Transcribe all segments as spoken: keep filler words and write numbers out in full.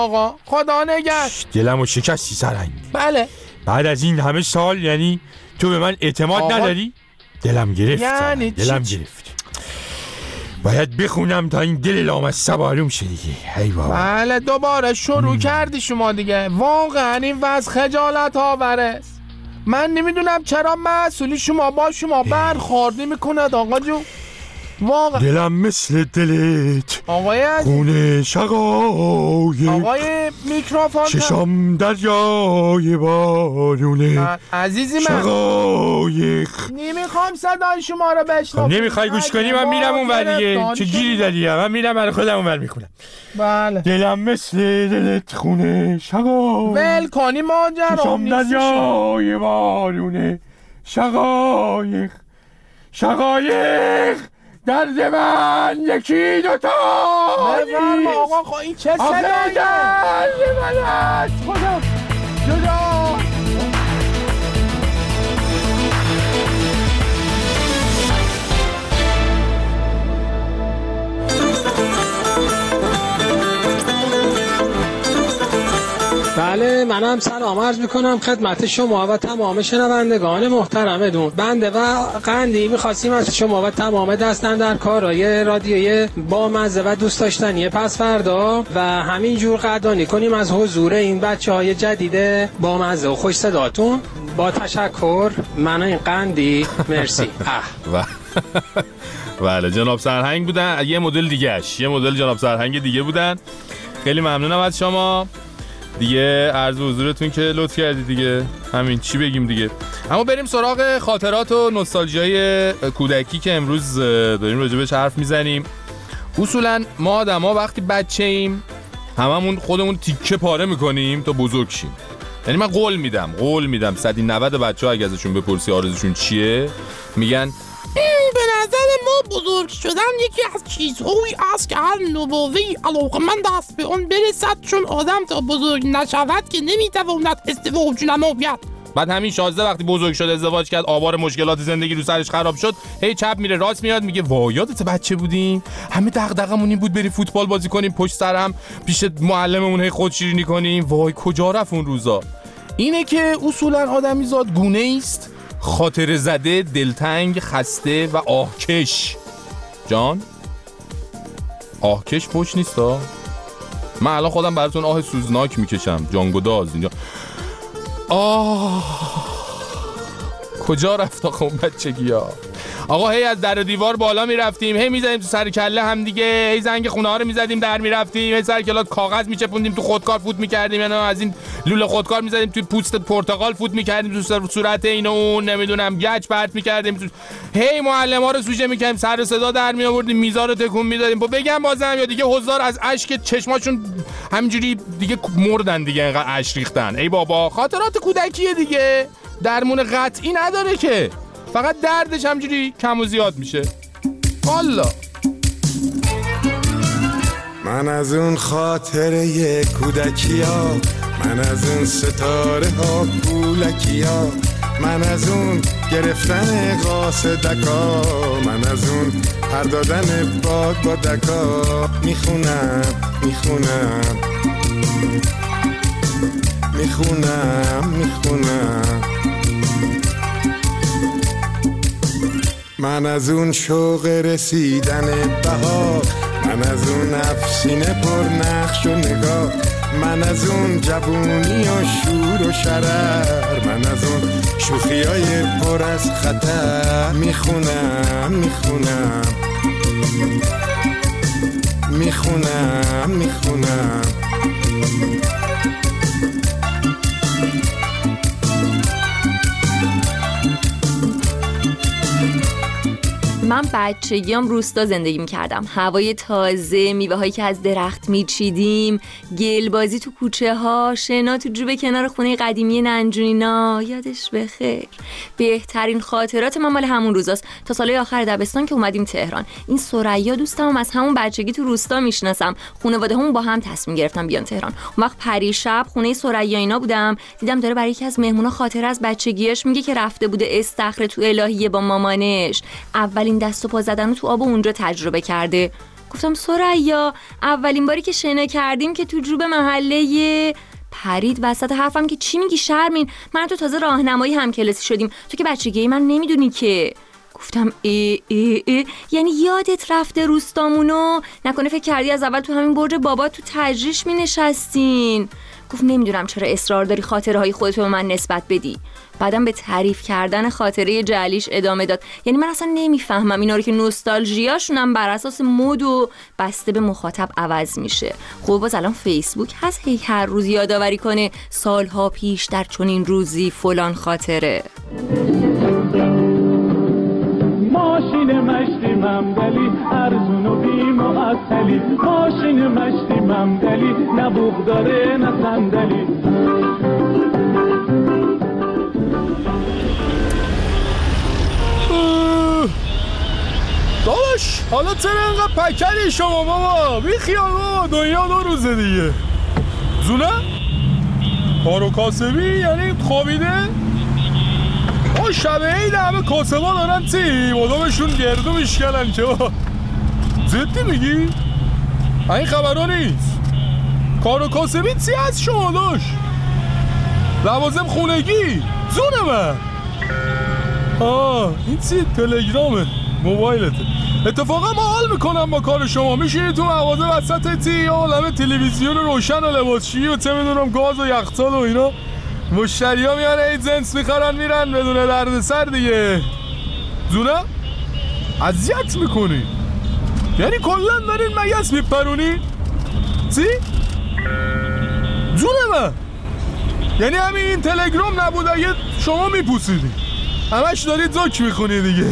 آقا خدا نگهدار. دلمو شکستی سرهنگ. بله. بعد از این همه سال یعنی تو به من اعتماد آقا... نداری؟ دلم گرفت. یعنی دلم چی؟ گرفت. باید بخونم تا این دل لامصب آروم شه دیگه. هی بابا. بله دوباره شروع ام. کردی شما دیگه. واقعا این وضع خجالت آور است. من نمیدونم چرا مسئولی شما با شما برخورد نمی‌کند آقا جون. واقعا دلم مثل دلت آقای خونه شقایق. آقای میکروفون چشم دریای بارونه عزیزی من شقایق. نمیخوام صدای شما رو بشنوم. نمیخوای گوش کنی؟ من میرم اون ور دیگه. چه گیری داری؟ من میرم برای خودم اون ور میخونم. بله. دلم مثل دلت خونه شقایق. ول کنی ماجرا. چشم دریای بارونه شقایق شقایق. درد من یکی دوتا بفرما آقا. خب این چه صداییه؟ درد من از خودم جدا. بله منم سلام عرض میکنم خدمت شما و تمام شنوندگان محترمتون. بنده و قندی میخواستیم از شما و تمام دستن در کارهای رادیوی با مزه و دوست داشتنی پس فردا و همینجور قدردانی کنیم از حضور این بچه های جدید با مزه و خوش صداتون. با تشکر. من این قندی. مرسی. بله جناب سرهنگ بودن. یه مدل دیگه اش یه مدل جناب سرهنگ دیگه بودن. خیلی ممنونم از شما دیگه. عرض حضورتون که لطف کردی دیگه. همین چی بگیم دیگه. اما بریم سراغ خاطرات و نوستالژیای کودکی که امروز داریم راجبش حرف میزنیم. اصولا ما آدما وقتی بچه ایم هممون خودمون تیکه پاره میکنیم تا بزرگ شیم. یعنی من قول میدم قول میدم صد و نود بچه‌ها اگه ازشون بپرسی آرزوشون چیه میگن به نظر ما بزرگ شدن یکی از چیزهایی است که هر نوباوه‌ای علاقه‌مند است به آن برسد، چون آدم تا بزرگ نشود که نمیتواند ازدواج نماید. بعد همین شازده وقتی بزرگ شد ازدواج کرد، آوار مشکلات زندگی رو سرش خراب شد، هی چپ میره راست میاد میگه وای یادت بچه بودیم همه دغدغمون این بود بریم فوتبال بازی کنیم پشت سرم پیش معلممون هی خودشیرینی کنیم. وای کجا رفت اون روزا. اینه که اصولا آدمیزاد گونه است خاطر زده، دلتنگ، خسته و آهکش. جان آهکش پشت نیستا؟ من الان خودم براتون آه سوزناک میکشم. جانگوداز اینجا. آه کجا رفت آخه اون بچگی ها. آقا هی از در و دیوار بالا میرفتیم، هی میزدیم تو سر کله هم دیگه، هی زنگ خونه ها رو میزدیم در میرفتیم، هی سر کلات کاغذ میچپوندیم تو خودکار فوت میکردیم، یعنی از این لوله خودکار میزدیم تو پوست پرتقال فوت میکردیم تو صورت این و اون، نمیدونم گچ پرت میکردیم، هی معلم ها رو سوژه میکردیم، سر صدا در میآوردیم، میزا رو تکون میدادیم. با بگم بازم یا دیگه حضار از اشک چشماشون همینجوری دیگه مردن دیگه، اینقدر اشک ریختن. ای بابا خاطرات کودکیه دیگه، درمون قطعی نداره که، فقط دردش همجوری کم و زیاد میشه. والا من از اون خاطره کودکی ها، من از اون ستاره ها پولکی ها، من از اون گرفتن قاصدکا، من از اون پر دادن باد با دکا. میخونم میخونم میخونم میخونم من از اون شوق رسیدن بهار، من از اون افسینه پر نقش و نگاه، من از اون جوونی و شور و شرر، من از اون شوخیای پر از خطر. میخونم میخونم میخونم میخونم من بچگیام روستا زندگی می‌کردم. هوای تازه، میوه‌هایی که از درخت می‌چیدیم، گلبازی تو کوچه ها، شنا تو جوب کنار خونه قدیمی ننجونینا. یادش بخیر. بهترین خاطرات من مال همون روزاست. تا سالهای آخر دبستان که اومدیم تهران. این ثریا دوستم از همون بچگی تو روستا میشناسم. خانواده‌مون با هم تصمیم گرفتن بیان تهران. اون وقت پریشب خونه ثریا اینا بودم، دیدم داره برای یکی از مهمونا خاطره از بچگیش میگه که رفته بوده استخر تو الهیه با مامانش. اولین دست و پا زدن تو آب اونجا تجربه کرده. گفتم ثریا اولین باری که شنا کردیم که تو جوب محله پرید وسط حرفم که چی میگی شرمین، من تو تازه راهنمایی هم کلاسی شدیم، تو که بچگی من نمیدونی که. گفتم ای ای ای یعنی یادت رفته روستامونو؟ نکنه فکر کردی از اول تو همین برج بابا تو تجریش می نشستین؟ گفت نمیدونم چرا اصرار داری خاطره های خودتو به من نسبت بدی. بعدم به تعریف کردن خاطره جعلیش ادامه داد. یعنی من اصلا نمیفهمم اینا رو که نوستالژیاشونم بر اساس مد و بسته به مخاطب عوض میشه. خب باز الان فیسبوک هست هی هر روز یادآوری کنه سالها پیش در چنین روزی فلان خاطره. ماشین مشتی ممدلی ارزون و بی معطلی، ماشین مشتی ممدلی نه بوق داره نه صندلی. داداش حالا چرا اینقدر پکری شما بابا؟ بی خیال بابا، دنیا دو روزه دیگه. زونه؟ کار و کاسبی یعنی خوابیده؟ آه شبه این همه کاسبا دارن چی؟ مادامشون گردو میشکنن که زدی میگی؟ این خبرها نیست. کار و کاسبی چی هست شما داشت؟ لوازم خونگی؟ زونه من. آه این چی؟ تلگرامه موبایلته. اتفاقا ما حال میکنم با کار شما. میشینی تو مغازه وسط تی یا عالم تلویزیون روشن و لباسشویی و چه میدونم گاز و یخچال و اینا، مشتری ها میان ای جنس میخرن میرن بدون درد سر دیگه. زونه؟ اذیت میکنی؟ یعنی کلن دارین مگس میپرونی؟ چی؟ جونه من؟ یعنی همین این تلگرام نبود اگه شما میپوسیدی همش دارید زاک میخونی دیگه.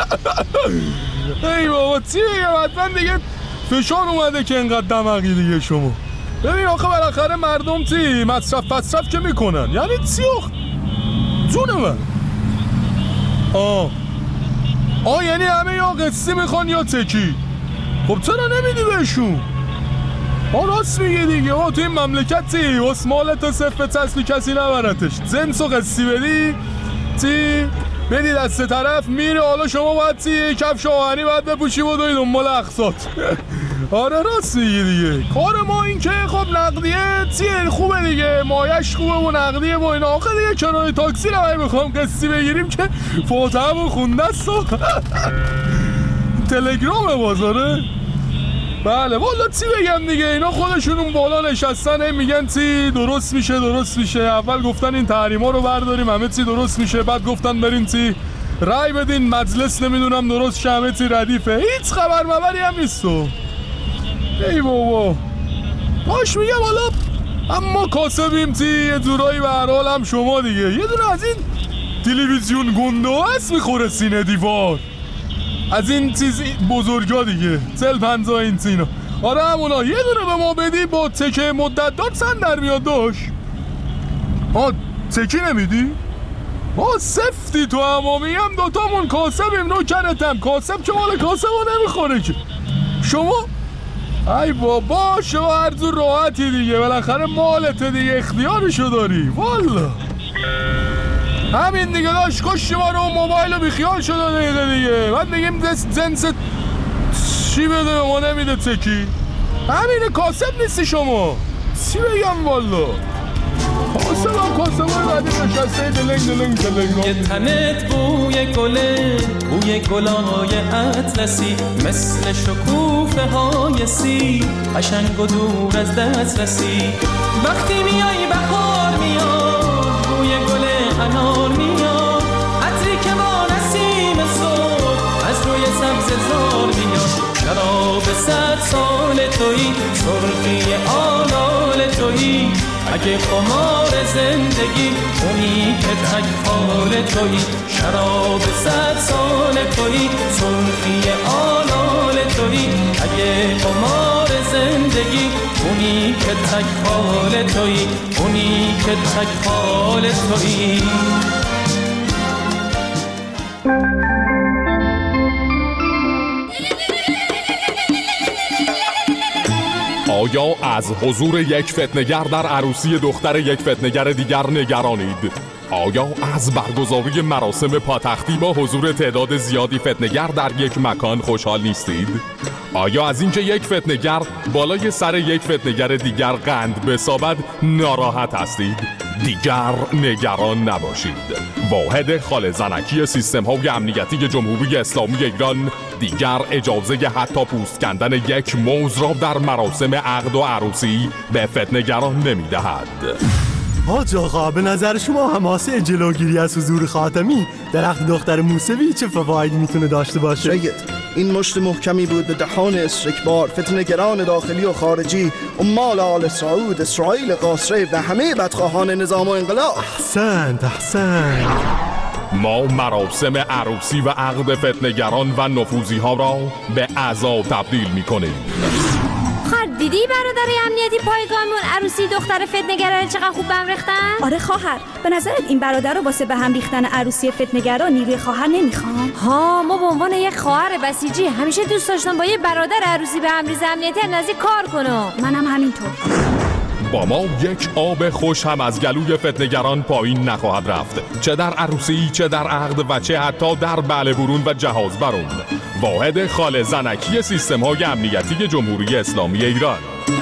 ای بابا چی بگم، حتما دیگه فشار اومده که انقدر دماغی دیگه شما. ببین آخه بالاخره مردم چی مصرف مصرف که میکنن، یعنی چی آخه؟ جون من. آه آه یعنی همه یا قصی میخوان یا تکی. خب چرا نمیدی بهشون؟ آه راست میگه دیگه. آه تو این مملکت چی اسمالت صفه تسلی کسی نبرتش. جنس و قصی بدی چی بدی دست طرف میره. حالا شما باید چی کفش آهنی باید بپوشی و دوی دنبال اقساط. آره راست میگی دیگه. کار ما این که خب نقدیه چیه خوبه دیگه، مایش خوبه و نقدیه و اینا. آخه دیگه کنار تاکسی رو میخوام قصی بگیریم که فاتحه و خونده است و تلگرام بازاره. بله والا چی بگم دیگه، اینا خودشون اون بالا نشستن میگن چی درست میشه درست میشه. اول گفتن این تحریما رو برداریم همه چی درست میشه، بعد گفتن برین چی رای بدین مجلس نمیدونم درست شه همه چی ردیفه. هیچ خبر مبری هم نیستو. ای بابا باش میگم حالا اما کاسبیم چی یه جورایی به هر حال هم شما دیگه یه دونه از این تلویزیون گنده هست میخوره سینه دیوار، از این چیز بزرگا دیگه چل پنجاه این سینا. آره همونا یه دونه به ما بدی با تکه مدت دار سن در میاد داشت. آه تکی نمیدی؟ آه سفتی تو همامی هم دوتامون کاسبیم نوکرتم. کاسب که مال کاسب ها نمیخوره که شما. ای بابا شما هر جور راحتی دیگه، بالاخره مالته دیگه اختیارشو داری. والا همین دیگه داشت کشی ما رو موبایل رو بیخیال شده دیگه دیگه. بعد میگیم جنس چی بده به ما نمیده تکی. همینه کاسب نیستی شما. چی بگم والا کاسب هم کاسب های بعدی نشسته دلنگ دلنگ دلنگ. یه تنت بوی گله بوی گلای اطلسی مثل شکوفه های سی قشنگ و دور از دست رسی. وقتی میای بهار میاد بوی گل انار میاد، عطری که با نسیم صبح از روی سبز زار میاد. شراب صد سال تویی سرخی آلال تویی، اگه قمار زندگی اونی که تک حال تویی. شراب صد سال تویی سرخی آلال تویی، اگه قمار زندگی اونی که تک حال تویی اونی که تک حال تویی. آیا از حضور یک فتنه‌گر در عروسی دختر یک فتنه‌گر دیگر نگرانید؟ آیا از برگزاری مراسم پاتختی با حضور تعداد زیادی فتنه‌گر در یک مکان خوشحال نیستید؟ آیا از اینکه یک فتنه‌گر بالای سر یک فتنه‌گر دیگر قند بسابد ناراحت هستید؟ دیگر نگران نباشید. واحد خال زنکی سیستم های امنیتی جمهوری اسلامی ایران دیگر اجازه حتی پوست کندن یک موز را در مراسم عقد و عروسی به فتنه‌گران نمی‌دهد. حاج آقا، به نظر شما حماسه جلوگیری از حضور خاتمی درخت دختر موسوی چه فوایدی میتونه داشته باشه؟ شاید این مشت محکمی بود به دهان استکبار، فتنه‌گران داخلی و خارجی، عمال آل سعود، اسرائیل قاصره و همه بدخواهان نظام و انقلاب. احسنت احسنت. ما مراسم عروسی و عقد فتنه‌گران و نفوذی ها را به عزا تبدیل میکنیم. دیدی برادر امنیتی پایگاهمون عروسی دختر فتنه‌گران چقدر خوب بهم ریختن؟ آره خواهر، به نظرت این برادر رو واسه به هم ریختن عروسی فتنه‌گران نیروی خواهر نمیخوام؟ ها، ما به عنوان یک خواهر بسیجی همیشه دوست داشتم با یه برادر عروسی به هم ریز امنیتی نزدیک کار کنم. منم همینطور. با ما یک آب خوش هم از گلوی فتنه‌گران پایین نخواهد رفت، چه در عروسی، چه در عقد و چه حتی در بله برون و جهاز برون. واحد خال زنکی سیستم های امنیتی جمهوری اسلامی ایران.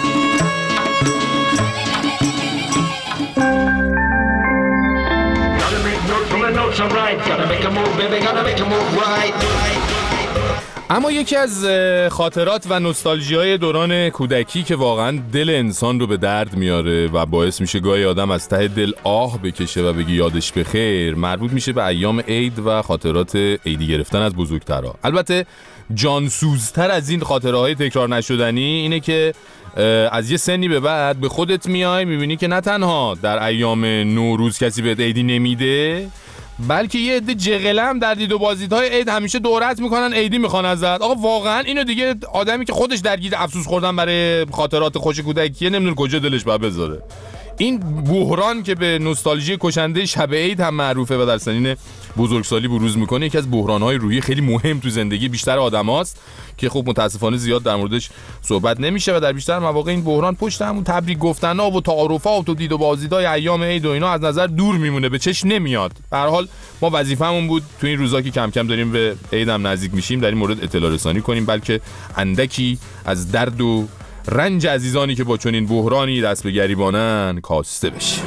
اما یکی از خاطرات و نوستالژی‌های دوران کودکی که واقعا دل انسان رو به درد میاره و باعث میشه گاهی آدم از ته دل آه بکشه و بگی یادش بخیر، مربوط میشه به ایام عید و خاطرات عیدی گرفتن از بزرگترها. البته جانسوزتر از این خاطره‌های تکرار نشدنی اینه که از یه سنی به بعد به خودت میای میبینی که نه تنها در ایام نوروز کسی بهت عیدی نمیده، بلکه یه عده جغلم در دید و بازدیدهای عید همیشه دورت میکنن عیدی میخوان ازت. آقا واقعا اینو دیگه آدمی که خودش درگیر افسوس خوردن برای خاطرات خوش کودکیه نمیدونه کجا دلش باید بذاره. این بحران که به نوستالژی کشنده شب عید هم معروفه و در سنین بزرگسالی بروز میکنه، یکی از بحران‌های روحی خیلی مهم تو زندگی بیشتر آدماست که خب متاسفانه زیاد در موردش صحبت نمیشه و در بیشتر مواقع این بحران پشت همون تبریک گفتن‌ها و تعارفات و دید و بازدیدهای ایام عید و اینا از نظر دور میمونه، به چشم نمیاد. به هر حال ما وظیفه‌مون بود تو این روزا که کم کم داریم به عید هم نزدیک میشیم در این مورد اطلاع رسانی کنیم، بلکه اندکی از درد و رنج عزیزانی که با چنین بحرانی دست به گریبانن کاسته بشه.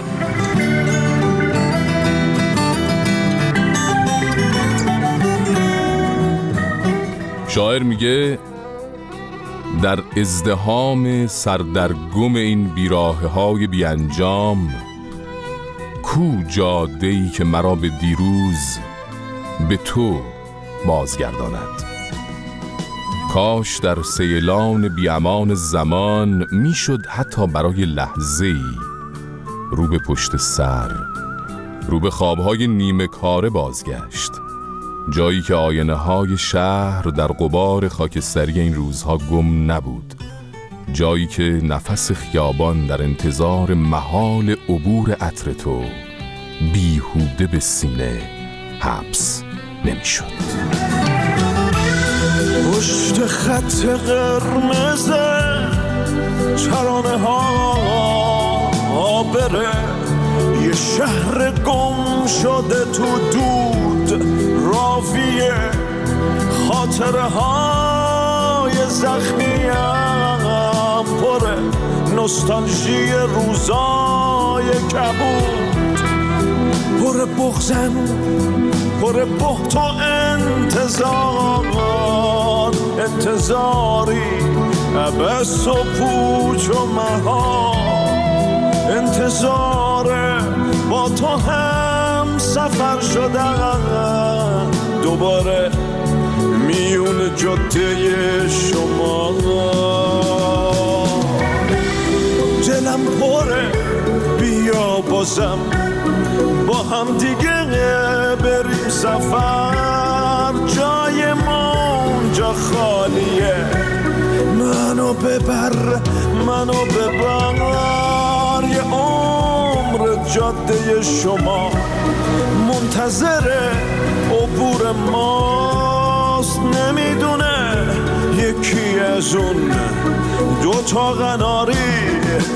شاعر میگه در ازدحام سردرگم این بیراهه های بی انجام، کو جاده‌ای که مرا به دیروز به تو بازگرداند. کاش در سیلان بیامان زمان میشد حتی برای لحظه‌ای رو به پشت سر، رو به خوابهای نیمه کاره بازگشت، جایی که آینه های شهر در غبار خاکستری این روزها گم نبود، جایی که نفس خیابان در انتظار محال عبور عطر تو بیهوده به سینه حبس نمیشد. پشت خط قرمز چرانه ها بره، یه شهر گم شده تو دود راویه، خاطره های زخمیم پره، نوستالژی روزای کبود، پر بغزن پر بهت و انتظار، انتظاری عبس و پوچ و مهار، انتظار با تو هم سفر شدن دوباره میون جاده شما. دلم پره بیا بازم با هم دیگه بریم سفر، جای ما اونجا خالیه، منو ببر منو ببر، یه عمر جاده شما منتظر عبور ماست، نمیدونه یکی از اون دو تا قناری